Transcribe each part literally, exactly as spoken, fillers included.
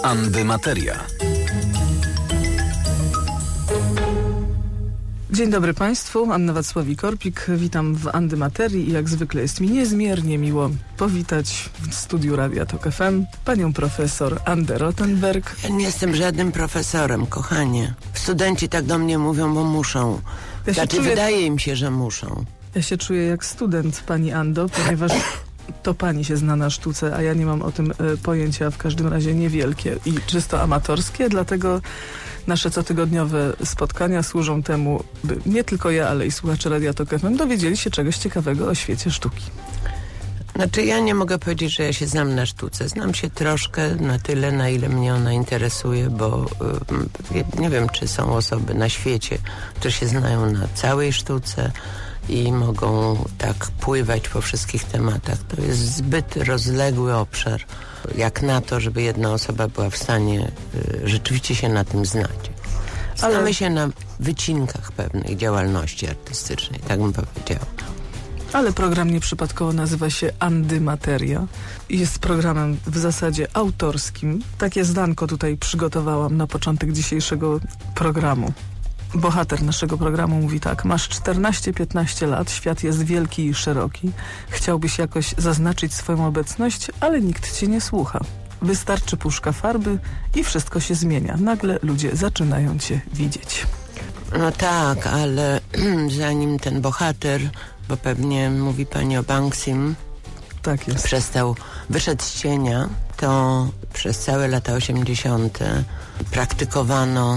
Andymateria. Dzień dobry Państwu, Anna Wacławik-Korpik, witam w Andymaterii i jak zwykle jest mi niezmiernie miło powitać w studiu Radia Tok F M panią profesor Andę Rothenberg. Ja nie jestem żadnym profesorem, kochanie. Studenci tak do mnie mówią, bo muszą. Ja znaczy czuję, wydaje im się, że muszą. Ja się czuję jak student pani Ando, ponieważ to pani się zna na sztuce, a ja nie mam o tym y, pojęcia, w każdym razie niewielkie i czysto amatorskie, dlatego nasze cotygodniowe spotkania służą temu, by nie tylko ja, ale i słuchacze Radia Tok F M dowiedzieli się czegoś ciekawego o świecie sztuki. Znaczy ja nie mogę powiedzieć, że ja się znam na sztuce. Znam się troszkę na tyle, na ile mnie ona interesuje, bo y, nie wiem, czy są osoby na świecie, które się znają na całej sztuce i mogą tak pływać po wszystkich tematach. To jest zbyt rozległy obszar, jak na to, żeby jedna osoba była w stanie y, rzeczywiście się na tym znać. Znamy Ale... się na wycinkach pewnej działalności artystycznej, tak bym powiedziała. Ale program nieprzypadkowo nazywa się Andymateria i jest programem w zasadzie autorskim. Takie zdanko tutaj przygotowałam na początek dzisiejszego programu. Bohater naszego programu mówi tak: masz czternaście piętnaście lat, świat jest wielki i szeroki. Chciałbyś jakoś zaznaczyć swoją obecność, ale nikt cię nie słucha. Wystarczy puszka farby i wszystko się zmienia. Nagle ludzie zaczynają cię widzieć. No tak, ale zanim ten bohater, bo pewnie mówi pani o Banksym, tak jest, przestał, wyszedł z cienia, to przez całe lata osiemdziesiąte praktykowano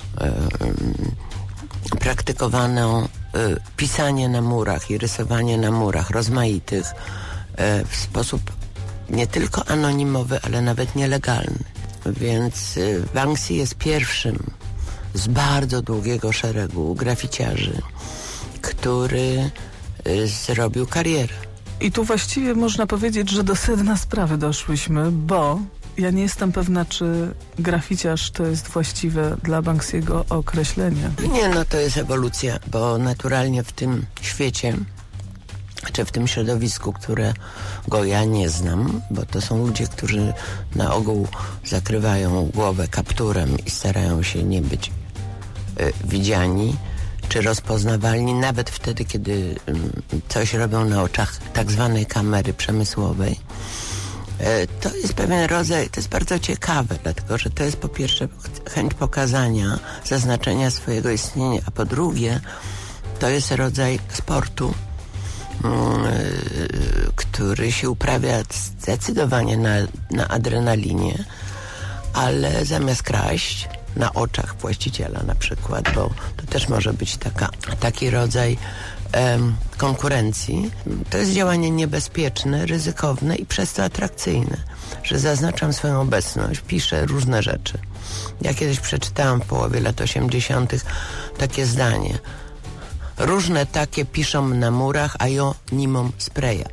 Yy, praktykowano yy, pisanie na murach i rysowanie na murach rozmaitych yy, w sposób nie tylko anonimowy, ale nawet nielegalny. Więc yy, Banksy jest pierwszym z bardzo długiego szeregu graficiarzy, który yy, zrobił karierę. I tu właściwie można powiedzieć, że do sedna sprawy doszłyśmy, bo ja nie jestem pewna, czy graficiarz to jest właściwe dla Banksy'ego określenie. Nie, no to jest ewolucja, bo naturalnie w tym świecie, czy w tym środowisku, którego ja nie znam, bo to są ludzie, którzy na ogół zakrywają głowę kapturem i starają się nie być y, widziani, czy rozpoznawalni, nawet wtedy, kiedy y, coś robią na oczach tak zwanej kamery przemysłowej. To jest pewien rodzaj, to jest bardzo ciekawe, dlatego że to jest po pierwsze chęć pokazania, zaznaczenia swojego istnienia, a po drugie to jest rodzaj sportu, yy, który się uprawia zdecydowanie na, na adrenalinie, ale zamiast kraść na oczach właściciela na przykład, bo to też może być taka, taki rodzaj em, konkurencji. To jest działanie niebezpieczne, ryzykowne i przez to atrakcyjne, że zaznaczam swoją obecność, piszę różne rzeczy. Ja kiedyś przeczytałam w połowie lat osiemdziesiątych takie zdanie: różne takie piszą na murach, a ja nie mam spraya.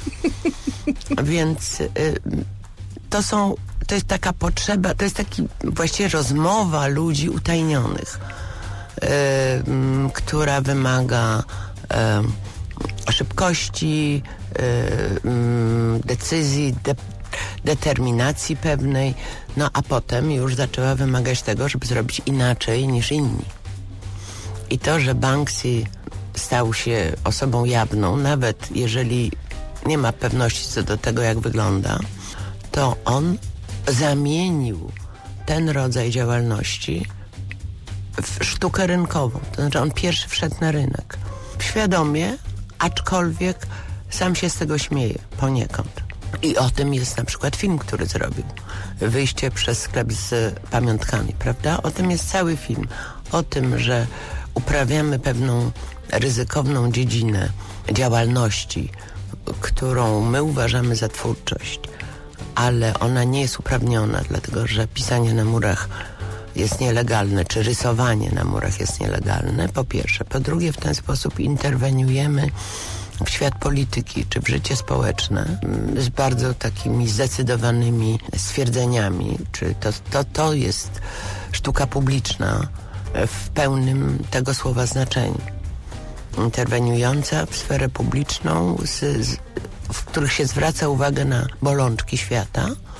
Więc y, to są To jest taka potrzeba, to jest taki właściwie rozmowa ludzi utajnionych, yy, m, która wymaga yy, szybkości, yy, m, decyzji, de, determinacji pewnej, no a potem już zaczęła wymagać tego, żeby zrobić inaczej niż inni. I to, że Banksy stał się osobą jawną, nawet jeżeli nie ma pewności co do tego, jak wygląda, to on zamienił ten rodzaj działalności w sztukę rynkową. To znaczy on pierwszy wszedł na rynek. Świadomie, aczkolwiek sam się z tego śmieje poniekąd. I o tym jest na przykład film, który zrobił. Wyjście przez sklep z pamiątkami, prawda? O tym jest cały film. O tym, że uprawiamy pewną ryzykowną dziedzinę działalności, którą my uważamy za twórczość, ale ona nie jest uprawniona, dlatego że pisanie na murach jest nielegalne, czy rysowanie na murach jest nielegalne, po pierwsze. Po drugie, w ten sposób interweniujemy w świat polityki, czy w życie społeczne z bardzo takimi zdecydowanymi stwierdzeniami, czy to, to, to jest sztuka publiczna w pełnym tego słowa znaczeniu. Interweniująca w sferę publiczną, z, z, w których się zwraca uwagę na bolączki świata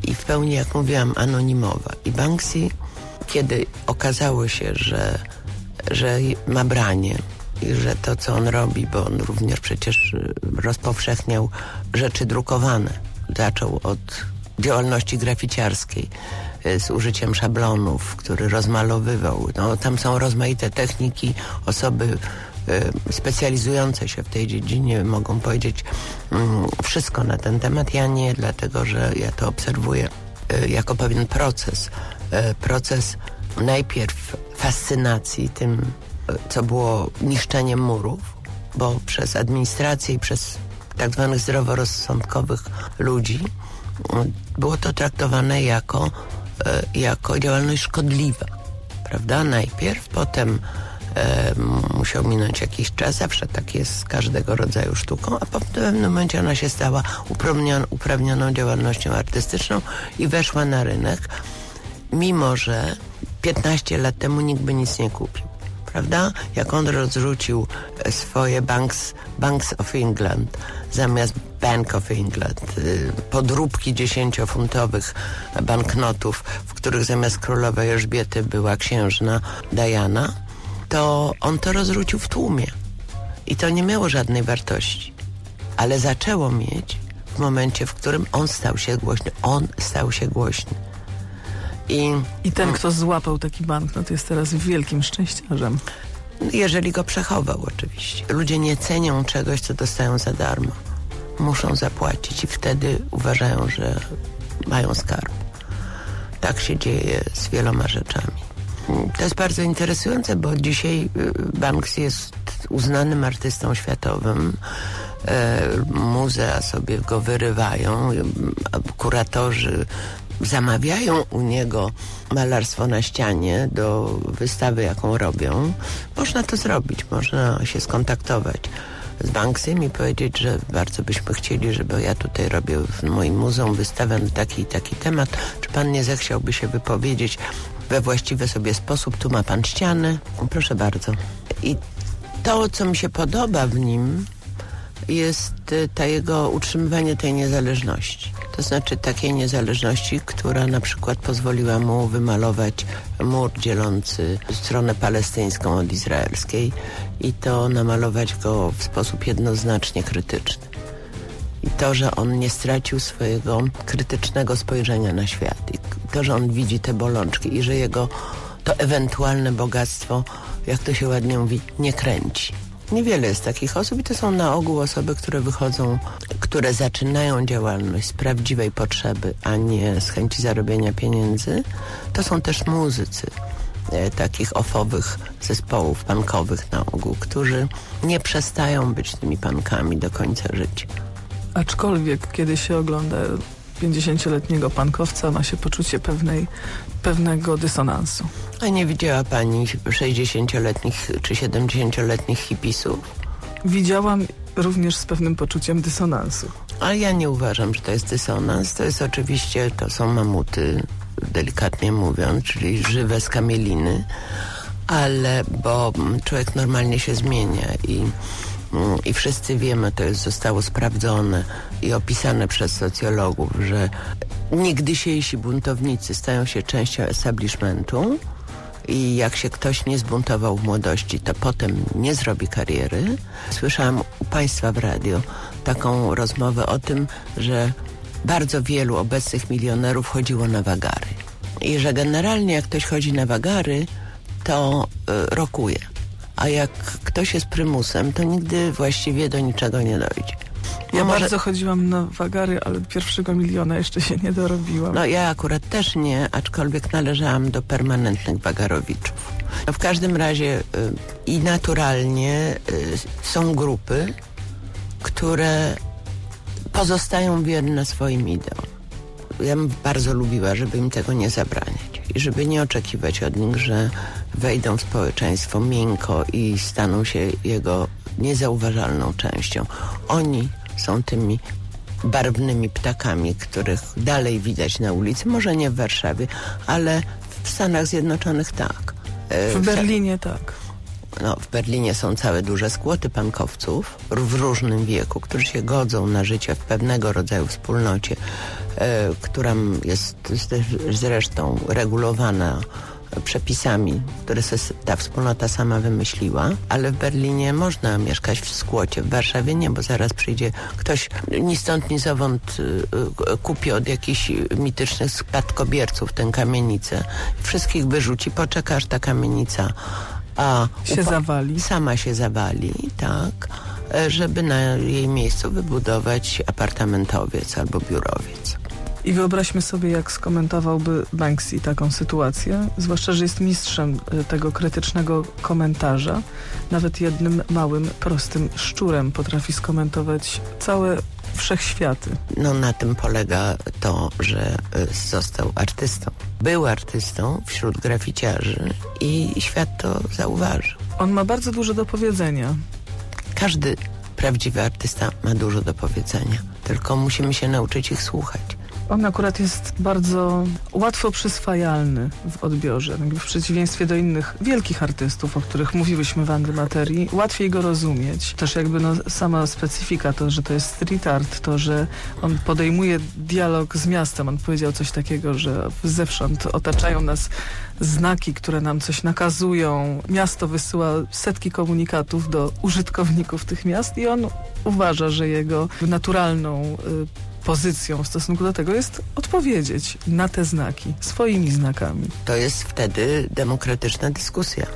i w pełni, jak mówiłam, anonimowa. I Banksy, kiedy okazało się, że, że ma branie i że to, co on robi, bo on również przecież rozpowszechniał rzeczy drukowane. Zaczął od działalności graficiarskiej z użyciem szablonów, który rozmalowywał. No, tam są rozmaite techniki, osoby y, specjalizujące się w tej dziedzinie mogą powiedzieć y, wszystko na ten temat. Ja nie, dlatego że ja to obserwuję y, jako pewien proces. Y, proces najpierw fascynacji tym, y, co było niszczeniem murów, bo przez administrację i przez tak zwanych zdroworozsądkowych ludzi było to traktowane jako, e, jako działalność szkodliwa, prawda? Najpierw, potem e, musiał minąć jakiś czas, zawsze tak jest z każdego rodzaju sztuką, a po pewnym momencie ona się stała uprawnioną, uprawnioną działalnością artystyczną i weszła na rynek, mimo że piętnaście lat temu nikt by nic nie kupił, prawda? Jak on rozrzucił swoje Banks, Banks of England zamiast Bank of England, podróbki dziesięciofuntowych banknotów, w których zamiast królowej Elżbiety była księżna Diana, to on to rozrzucił w tłumie. I to nie miało żadnej wartości. Ale zaczęło mieć w momencie, w którym on stał się głośny. On stał się głośny. I, I ten, kto złapał taki banknot, jest teraz wielkim szczęściarzem. Jeżeli go przechował, oczywiście. Ludzie nie cenią czegoś, co dostają za darmo. Muszą zapłacić i wtedy uważają, że mają skarb. Tak się dzieje z wieloma rzeczami. To jest bardzo interesujące, bo dzisiaj Banksy jest uznanym artystą światowym. E, muzea sobie go wyrywają, kuratorzy zamawiają u niego malarstwo na ścianie do wystawy, jaką robią. Można to zrobić, można się skontaktować z Banksym i powiedzieć, że bardzo byśmy chcieli, żeby ja tutaj robię w moim muzeum wystawę na taki i taki temat. Czy pan nie zechciałby się wypowiedzieć we właściwy sobie sposób? Tu ma pan ścianę. Proszę bardzo. I to, co mi się podoba w nim, jest ta jego utrzymywanie tej niezależności. To znaczy takiej niezależności, która na przykład pozwoliła mu wymalować mur dzielący stronę palestyńską od izraelskiej i to namalować go w sposób jednoznacznie krytyczny. I to, że on nie stracił swojego krytycznego spojrzenia na świat. I to, że on widzi te bolączki i że jego to ewentualne bogactwo, jak to się ładnie mówi, nie kręci. Niewiele jest takich osób i to są na ogół osoby, które wychodzą, które zaczynają działalność z prawdziwej potrzeby, a nie z chęci zarobienia pieniędzy. To są też muzycy e, takich ofowych zespołów punkowych na ogół, którzy nie przestają być tymi punkami do końca życia. Aczkolwiek, kiedy się ogląda pięćdziesięcioletniego punkowca, ma się poczucie pewnej, pewnego dysonansu. A nie widziała pani sześćdziesięcioletnich czy siedemdziesięcioletnich hipisów? Widziałam również z pewnym poczuciem dysonansu. Ale ja nie uważam, że to jest dysonans. To jest oczywiście, to są mamuty, delikatnie mówiąc, czyli żywe skamieliny, ale bo człowiek normalnie się zmienia i I wszyscy wiemy, to jest, zostało sprawdzone i opisane przez socjologów, że niegdysiejsi buntownicy stają się częścią establishmentu i jak się ktoś nie zbuntował w młodości, to potem nie zrobi kariery. Słyszałam u państwa w radio taką rozmowę o tym, że bardzo wielu obecnych milionerów chodziło na wagary i że generalnie jak ktoś chodzi na wagary, to y, rokuje. A jak ktoś jest prymusem, to nigdy właściwie do niczego nie dojdzie. Ja no może... bardzo chodziłam na wagary, ale pierwszego miliona jeszcze się nie dorobiłam. No ja akurat też nie, aczkolwiek należałam do permanentnych wagarowiczów. No, w każdym razie y, i naturalnie y, są grupy, które pozostają wierne swoim ideom. Ja bym bardzo lubiła, żeby im tego nie zabraniać i żeby nie oczekiwać od nich, że wejdą w społeczeństwo miękko i staną się jego niezauważalną częścią. Oni są tymi barwnymi ptakami, których dalej widać na ulicy, może nie w Warszawie, ale w Stanach Zjednoczonych tak. W Berlinie tak. no, w Berlinie są całe duże skłoty punkowców w różnym wieku, którzy się godzą na życie w pewnego rodzaju wspólnocie, e, która jest zresztą regulowana przepisami, które ta wspólnota sama wymyśliła, ale w Berlinie można mieszkać w skłocie, w Warszawie nie, bo zaraz przyjdzie ktoś ni stąd, ni zowąd kupi od jakichś mitycznych spadkobierców tę kamienicę, wszystkich wyrzuci, poczeka aż ta kamienica a się upa- zawali. Sama się zawali, tak, żeby na jej miejscu wybudować apartamentowiec albo biurowiec. I wyobraźmy sobie, jak skomentowałby Banksy taką sytuację, zwłaszcza, że jest mistrzem tego krytycznego komentarza. Nawet jednym małym, prostym szczurem potrafi skomentować całe wszechświaty. No na tym polega to, że został artystą. Był artystą wśród graficiarzy i świat to zauważył. On ma bardzo dużo do powiedzenia. Każdy prawdziwy artysta ma dużo do powiedzenia, tylko musimy się nauczyć ich słuchać. On akurat jest bardzo łatwo przyswajalny w odbiorze. W przeciwieństwie do innych wielkich artystów, o których mówiłyśmy w Andymaterii, łatwiej go rozumieć. Też jakby no, sama specyfika, to, że to jest street art, to, że on podejmuje dialog z miastem. On powiedział coś takiego, że zewsząd otaczają nas znaki, które nam coś nakazują. Miasto wysyła setki komunikatów do użytkowników tych miast i on uważa, że jego naturalną y, pozycją w stosunku do tego jest odpowiedzieć na te znaki swoimi znakami. To jest wtedy demokratyczna dyskusja.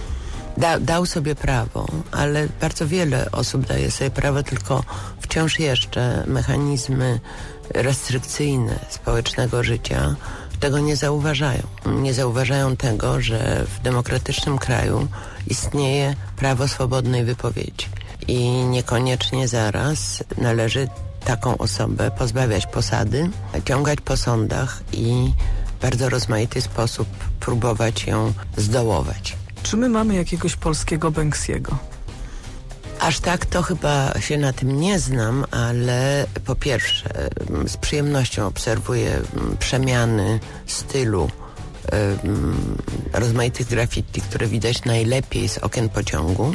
Da, dał sobie prawo, ale bardzo wiele osób daje sobie prawo, tylko wciąż jeszcze mechanizmy restrykcyjne społecznego życia tego nie zauważają. Nie zauważają tego, że w demokratycznym kraju istnieje prawo swobodnej wypowiedzi i niekoniecznie zaraz należy taką osobę pozbawiać posady, ciągać po sądach i w bardzo rozmaity sposób próbować ją zdołować. Czy my mamy jakiegoś polskiego Banksy'ego? Aż tak to chyba się na tym nie znam, ale po pierwsze z przyjemnością obserwuję przemiany stylu rozmaitych graffiti, które widać najlepiej z okien pociągu,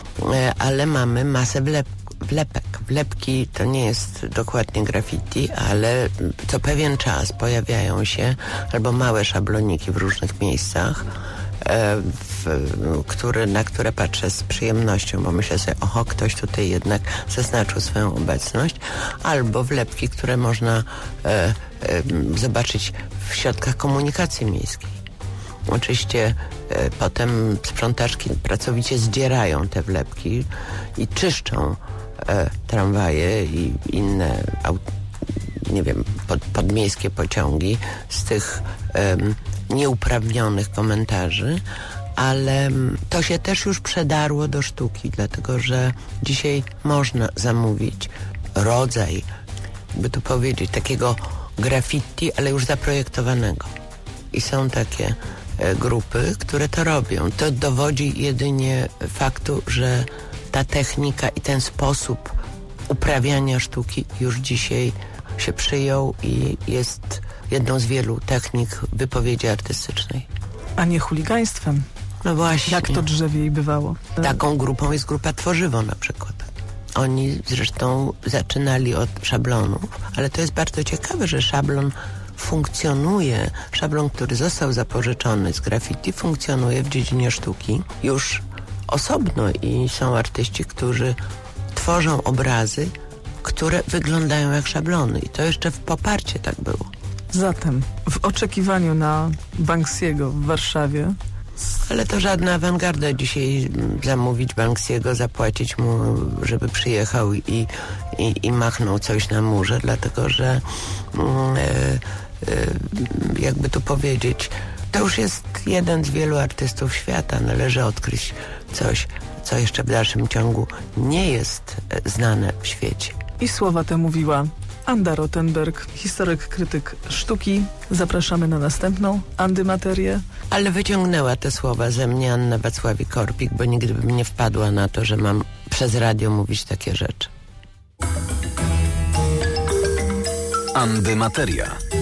ale mamy masę wlepków. Wlepek. Wlepki to nie jest dokładnie graffiti, ale co pewien czas pojawiają się albo małe szabloniki w różnych miejscach, e, w, które, na które patrzę z przyjemnością, bo myślę sobie, oho, ktoś tutaj jednak zaznaczył swoją obecność, albo wlepki, które można e, e, zobaczyć w środkach komunikacji miejskiej. Oczywiście e, potem sprzątaczki pracowicie zdzierają te wlepki i czyszczą E, tramwaje i inne, aut, nie wiem, pod, podmiejskie pociągi z tych e, nieuprawnionych komentarzy, ale to się też już przedarło do sztuki, dlatego że dzisiaj można zamówić rodzaj, by tu powiedzieć, takiego graffiti, ale już zaprojektowanego. I są takie e, grupy, które to robią. To dowodzi jedynie faktu, że ta technika i ten sposób uprawiania sztuki już dzisiaj się przyjął i jest jedną z wielu technik wypowiedzi artystycznej. A nie chuligaństwem. No właśnie. Jak to drzewiej bywało. Taką grupą jest grupa Tworzywo na przykład. Oni zresztą zaczynali od szablonów, ale to jest bardzo ciekawe, że szablon funkcjonuje, szablon, który został zapożyczony z graffiti, funkcjonuje w dziedzinie sztuki już osobno i są artyści, którzy tworzą obrazy, które wyglądają jak szablony i to jeszcze w poparcie tak było. Zatem w oczekiwaniu na Banksy'ego w Warszawie. Ale to żadna awangarda dzisiaj zamówić Banksy'ego, zapłacić mu, żeby przyjechał i, i, i machnął coś na murze, dlatego że e, e, jakby tu powiedzieć, to już jest jeden z wielu artystów świata. Należy odkryć coś, co jeszcze w dalszym ciągu nie jest znane w świecie. I słowa te mówiła Anda Rothenberg, historyk, krytyk sztuki. Zapraszamy na następną Andymaterię. Ale wyciągnęła te słowa ze mnie Anna Wacławik-Korpik, bo nigdy bym nie wpadła na to, że mam przez radio mówić takie rzeczy. Andymateria.